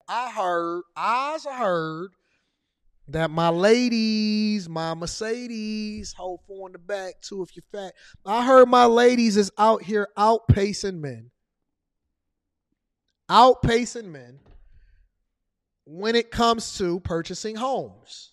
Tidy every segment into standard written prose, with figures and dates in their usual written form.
I heard that my ladies, my Mercedes, hold four in the back too if you're fat. I heard my ladies is out here outpacing men. Outpacing men when it comes to purchasing homes.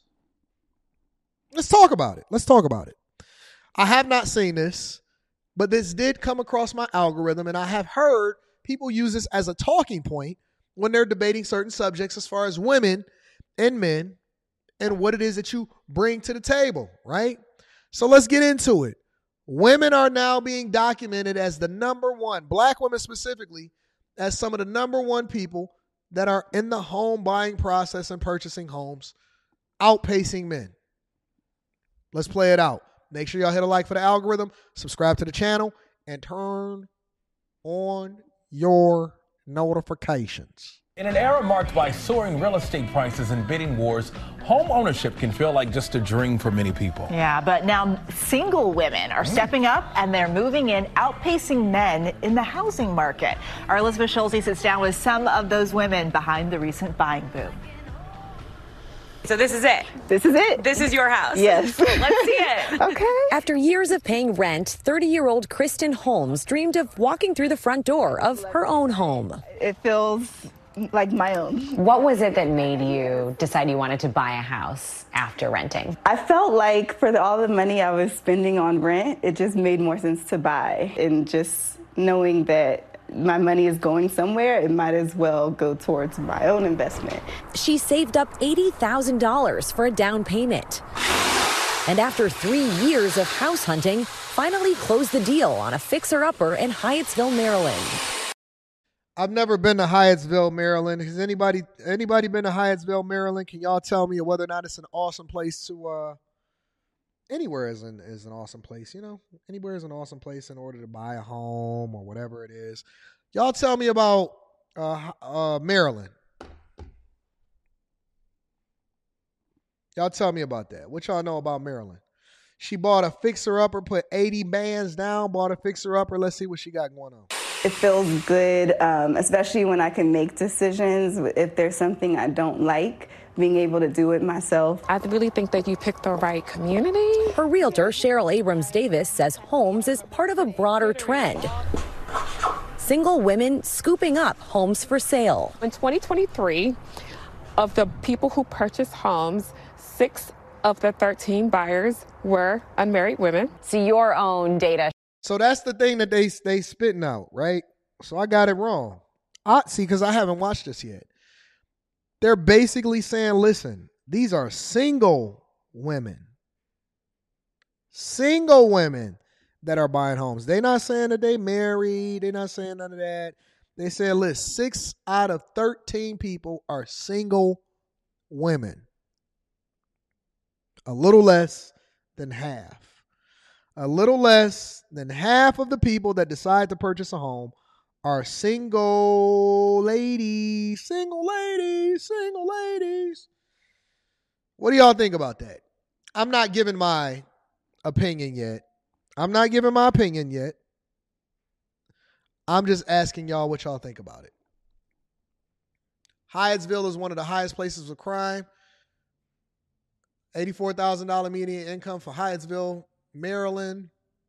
Let's talk about it. I have not seen this, but this did come across my algorithm, and I have heard people use this as a talking point when they're debating certain subjects as far as women and men and what it is that you bring to the table, right? So let's get into it. Women are now being documented as the number one, black women specifically, as some of the number one people that are in the home buying process and purchasing homes, outpacing men. Let's play it out. Make sure y'all hit a like for the algorithm, subscribe to the channel, and turn on your notifications. In an era marked by soaring real estate prices and bidding wars, home ownership can feel like just a dream for many people. Yeah, but now single women are stepping up and they're moving in, outpacing men in the housing market. Our Elizabeth Schulte sits down with some of those women behind the recent buying boom. So this is it? This is it. This is your house? Yes. Let's see it. Okay. After years of paying rent, 30-year-old Kristen Holmes dreamed of walking through the front door of her own home. It feels like my own. What was it that made you decide you wanted to buy a house after renting? I felt like for all the money I was spending on rent, it just made more sense to buy. And just knowing that my money is going somewhere, it might as well go towards my own investment. She saved up $80,000 for a down payment. And after 3 years of house hunting, finally closed the deal on a fixer-upper in Hyattsville, Maryland. I've never been to Hyattsville, Maryland. Has anybody been to Hyattsville, Maryland? Can y'all tell me whether or not it's an awesome place to anywhere is an awesome place, you know? Anywhere is an awesome place in order to buy a home or whatever it is. Y'all tell me about Maryland. Y'all tell me about that. What y'all know about Maryland? She bought a fixer-upper, put 80 bands down, bought a fixer-upper. Let's see what she got going on. It feels good, especially when I can make decisions. If there's something I don't like, being able to do it myself. I really think that you picked the right community. Her realtor, Cheryl Abrams Davis, says homes is part of a broader trend. Single women scooping up homes for sale. In 2023, of the people who purchased homes, 6 of the 13 buyers were unmarried women. So your own data. So that's the thing that they spitting out, right? So I got it wrong. Because I haven't watched this yet. They're basically saying, listen, these are single women. Single women that are buying homes. They're not saying that they married. They're not saying none of that. They said, listen, 6 out of 13 people are single women. A little less than half. A little less than half of the people that decide to purchase a home are single ladies. Single ladies. Single ladies. What do y'all think about that? I'm not giving my opinion yet. I'm just asking y'all what y'all think about it. Hyattsville is one of the highest places of crime. $84,000 median income for Hyattsville, Maryland.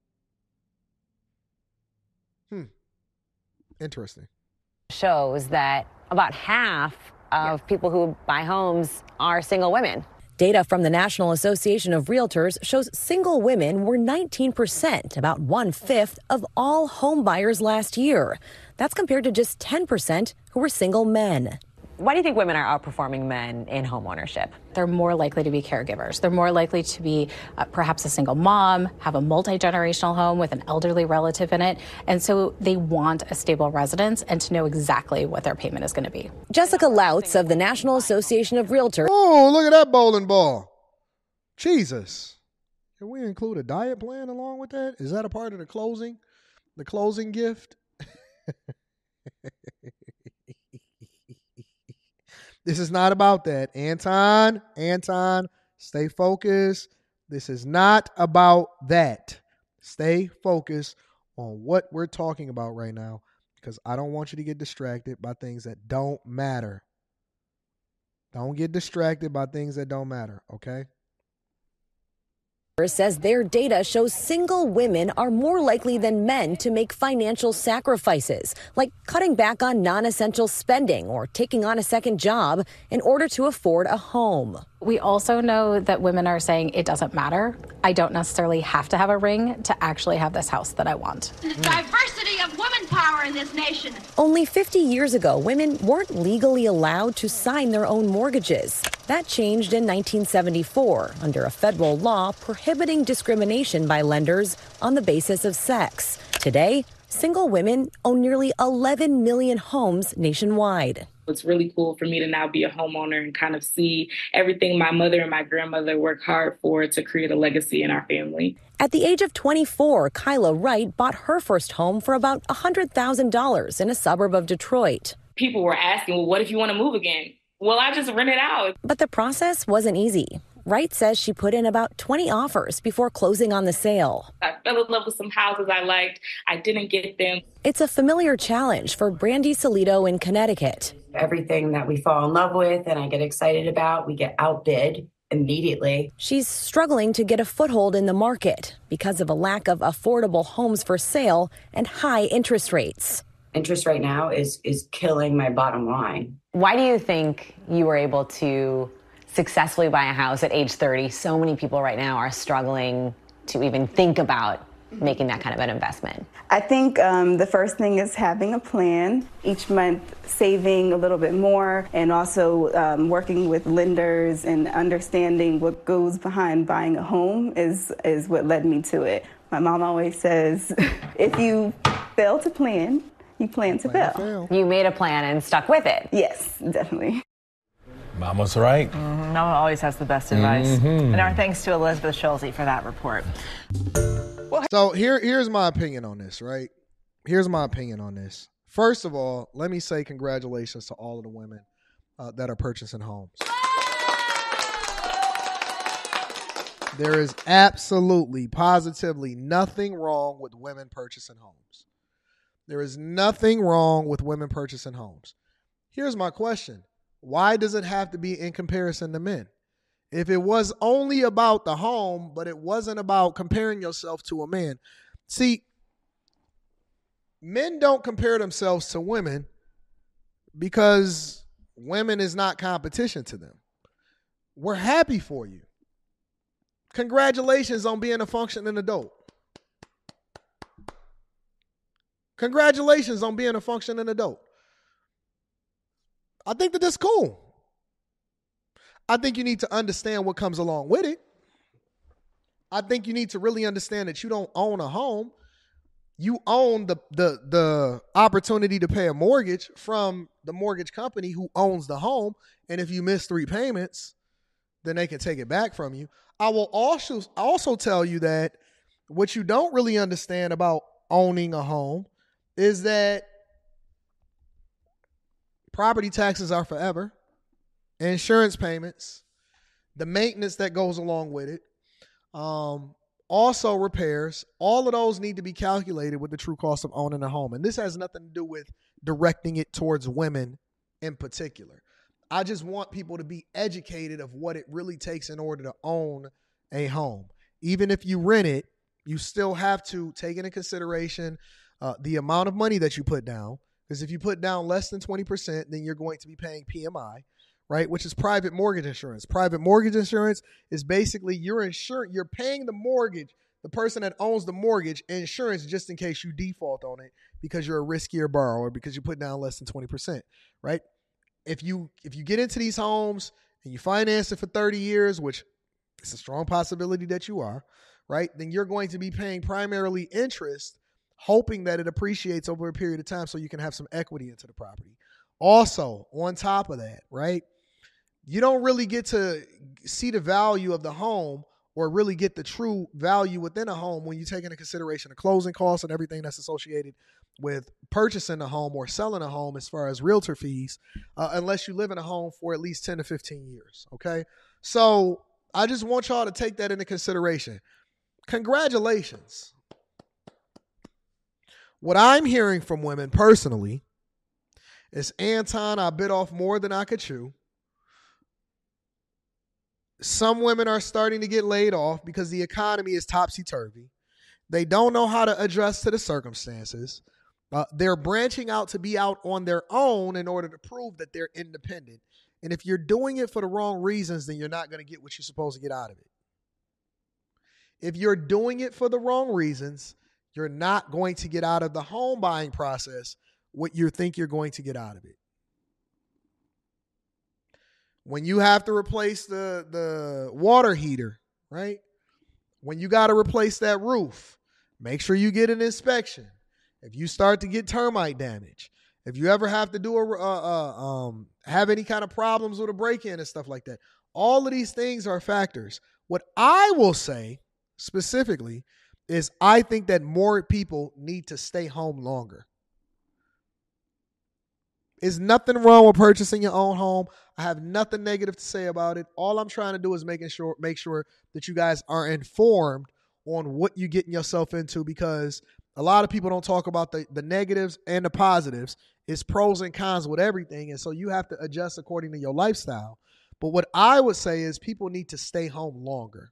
Interesting. Shows that about half of people who buy homes are single women. Data from the National Association of Realtors shows single women were 19%, about 1/5 of all home buyers last year. That's compared to just 10% who were single men. Why do you think women are outperforming men in home ownership? They're more likely to be caregivers. They're more likely to be perhaps a single mom, have a multi-generational home with an elderly relative in it. And so they want a stable residence and to know exactly what their payment is going to be. Jessica Lautz of the National Association of Realtors. Oh, look at that bowling ball. Jesus. Can we include a diet plan along with that? Is that a part of the closing gift? This is not about that. Anton, stay focused. This is not about that. Stay focused on what we're talking about right now because I don't want you to get distracted by things that don't matter. Don't get distracted by things that don't matter, okay? Says their data shows single women are more likely than men to make financial sacrifices, like cutting back on non-essential spending or taking on a second job in order to afford a home. We also know that women are saying it doesn't matter. I don't necessarily have to have a ring to actually have this house that I want. Diversity of women power in this nation. Only 50 years ago, women weren't legally allowed to sign their own mortgages. That changed in 1974 under a federal law prohibiting discrimination by lenders on the basis of sex. Today, single women own nearly 11 million homes nationwide. It's really cool for me to now be a homeowner and kind of see everything my mother and my grandmother worked hard for to create a legacy in our family. At the age of 24, Kyla Wright bought her first home for about $100,000 in a suburb of Detroit. People were asking, well, what if you want to move again? Well, I just rent it out. But the process wasn't easy. Wright says she put in about 20 offers before closing on the sale. I fell in love with some houses I liked. I didn't get them. It's a familiar challenge for Brandy Solito in Connecticut. Everything that we fall in love with and I get excited about, we get outbid immediately. She's struggling to get a foothold in the market because of a lack of affordable homes for sale and high interest rates. Interest right now is killing my bottom line. Why do you think you were able to successfully buy a house at age 30? So many people right now are struggling to even think about making that kind of an investment. I think the first thing is having a plan, each month saving a little bit more, and also working with lenders and understanding what goes behind buying a home is what led me to it. My mom always says, if you fail to plan, you plan to fail. You made a plan and stuck with it. Yes, definitely. Mama's right. Mama always has the best advice. And our thanks to Elizabeth Schulze for that report. So here's my opinion on this, right? Here's my opinion on this. First of all, let me say congratulations to all of the women that are purchasing homes. There is absolutely, positively nothing wrong with women purchasing homes. There is nothing wrong with women purchasing homes. Here's my question. Why does it have to be in comparison to men? If it was only about the home, but it wasn't about comparing yourself to a man. See, men don't compare themselves to women because women is not competition to them. We're happy for you. Congratulations on being a functioning adult. Congratulations on being a functioning adult. I think that that's cool. I think you need to understand what comes along with it. I think you need to really understand that you don't own a home. You own the opportunity to pay a mortgage from the mortgage company who owns the home. And if you miss 3 payments, then they can take it back from you. I will also tell you that what you don't really understand about owning a home is that property taxes are forever, insurance payments, the maintenance that goes along with it, also repairs. All of those need to be calculated with the true cost of owning a home. And this has nothing to do with directing it towards women in particular. I just want people to be educated of what it really takes in order to own a home. Even if you rent it, you still have to take into consideration the amount of money that you put down. Because if you put down less than 20%, then you're going to be paying PMI, right? Which is private mortgage insurance. Private mortgage insurance is basically you're paying the mortgage, the person that owns the mortgage, insurance just in case you default on it because you're a riskier borrower because you put down less than 20%, right? If you get into these homes and you finance it for 30 years, which it's a strong possibility that you are, right? Then you're going to be paying primarily interest, hoping that it appreciates over a period of time so you can have some equity into the property. Also, on top of that, right, you don't really get to see the value of the home or really get the true value within a home when you take into consideration the closing costs and everything that's associated with purchasing a home or selling a home as far as realtor fees, unless you live in a home for at least 10 to 15 years, okay? So I just want y'all to take that into consideration. Congratulations. What I'm hearing from women personally is, Anton, I bit off more than I could chew. Some women are starting to get laid off because the economy is topsy-turvy. They don't know how to adjust to the circumstances. They're branching out to be out on their own in order to prove that they're independent. And if you're doing it for the wrong reasons, then you're not going to get what you're supposed to get out of it. If you're doing it for the wrong reasons, you're not going to get out of the home buying process what you think you're going to get out of it. When you have to replace the water heater, right? When you got to replace that roof, make sure you get an inspection. If you start to get termite damage, if you ever have to do have any kind of problems with a break-in and stuff like that, all of these things are factors. What I will say specifically is I think that more people need to stay home longer. There's nothing wrong with purchasing your own home. I have nothing negative to say about it. All I'm trying to do is make sure that you guys are informed on what you're getting yourself into, because a lot of people don't talk about the negatives and the positives. It's pros and cons with everything, and so you have to adjust according to your lifestyle. But what I would say is people need to stay home longer.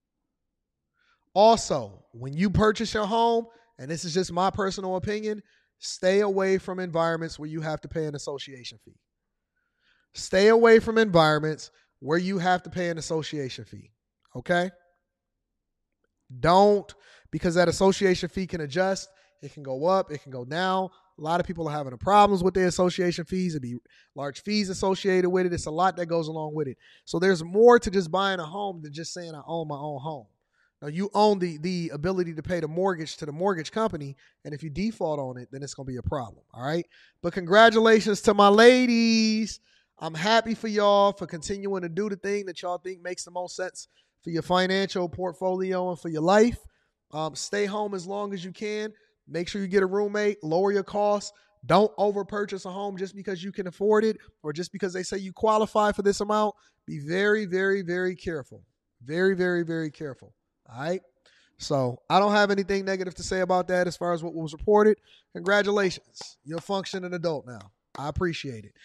Also, when you purchase your home, and this is just my personal opinion, stay away from environments where you have to pay an association fee. Stay away from environments where you have to pay an association fee, okay? Don't, because that association fee can adjust. It can go up. It can go down. A lot of people are having problems with their association fees. It'd be large fees associated with it. It's a lot that goes along with it. So there's more to just buying a home than just saying I own my own home. Now, you own the ability to pay the mortgage to the mortgage company, and if you default on it, then it's going to be a problem, all right? But congratulations to my ladies. I'm happy for y'all for continuing to do the thing that y'all think makes the most sense for your financial portfolio and for your life. Stay home as long as you can. Make sure you get a roommate. Lower your costs. Don't over-purchase a home just because you can afford it or just because they say you qualify for this amount. Be very, very, very careful. Very, very, very careful. All right? So I don't have anything negative to say about that as far as what was reported. Congratulations. You're a functioning adult now. I appreciate it.